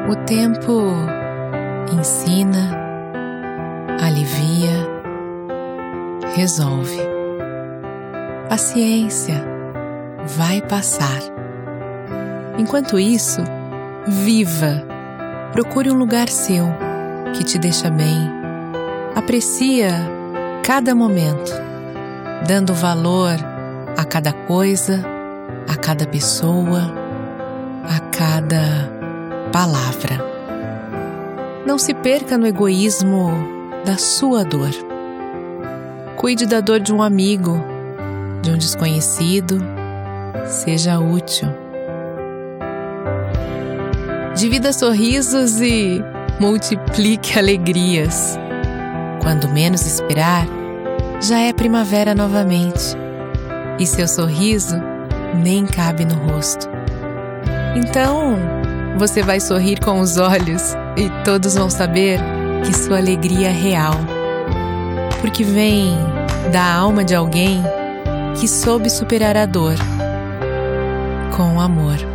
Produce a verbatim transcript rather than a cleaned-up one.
O tempo ensina, alivia, resolve. Paciência, vai passar. Enquanto isso, viva. Procure um lugar seu que te deixa bem. Aprecia cada momento, dando valor a cada coisa, a cada pessoa, a cada palavra. Não se perca no egoísmo da sua dor. Cuide da dor de um amigo, de um desconhecido. Seja útil. Divida sorrisos e multiplique alegrias. Quando menos esperar, já é primavera novamente. E seu sorriso nem cabe no rosto. Então, você vai sorrir com os olhos e todos vão saber que sua alegria é real. Porque vem da alma de alguém que soube superar a dor com amor.